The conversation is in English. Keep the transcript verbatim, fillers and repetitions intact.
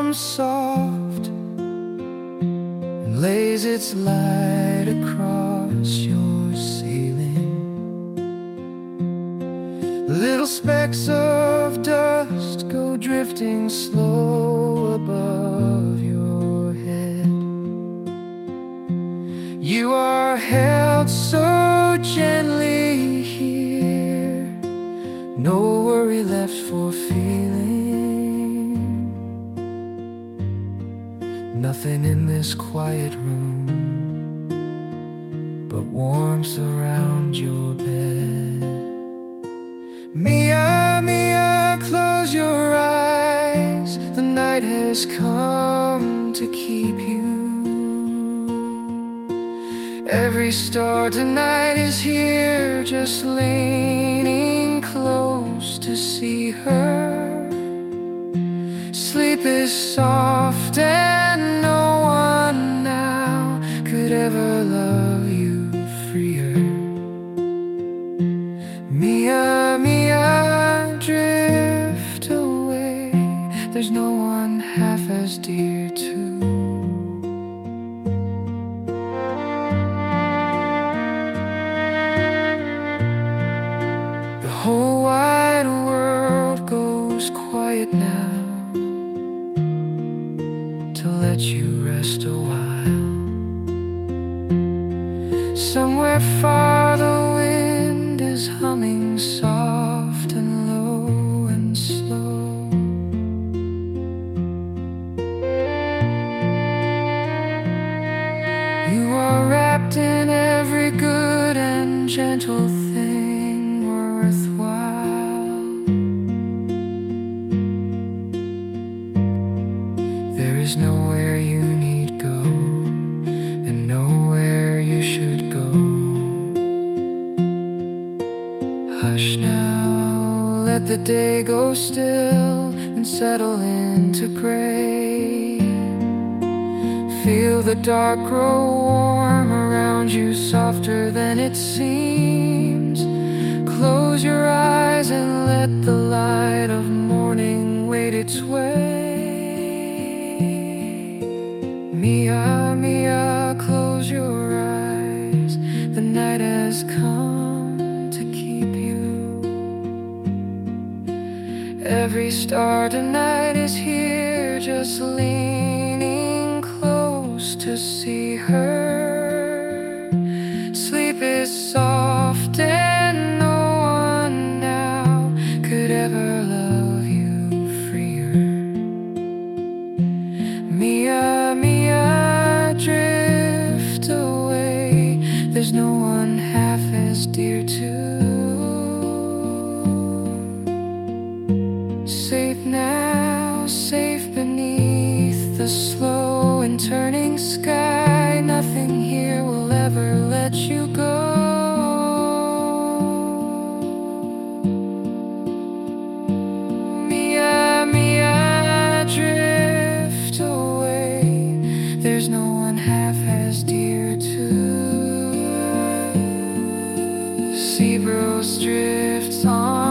comes soft and lays its light across your ceiling. Little specks of dust go drifting slow above your head. You are held so gently here, no worry left for feeling. Nothing in this quiet room but warmth around your bed. Mia, Mia, close your eyes. The night has come to keep you. Every star tonight is here, just leaning close to see her. Sleep is soft and no one now could ever love you freer. Mia, Mia, drift away. There's no one half as dear to. The whole wide world goes quiet now to let you rest a while. Somewhere far the wind is humming soft and low and slow. You are wrapped in every good and gentle thing worthwhile. There is nowhere you need go, and nowhere you should go. Hush now, let the day go still and settle into gray. Feel the dark grow warm around you, softer than it seems. Close your eyes and let the light of morning wade its way. Mia, Mia, close your eyes. The night has come to keep you. Every star tonight is here, just leaning close to see her. Sleep is soft and no one now could ever love you freer. Mia, Mia, drift away. There's no one half as dear to. Safe now, safe beneath the slow and turning sky. Nothing here will ever let you go. Mia, Mia, drift away. There's no one half as dear to. Sea breeze drifts on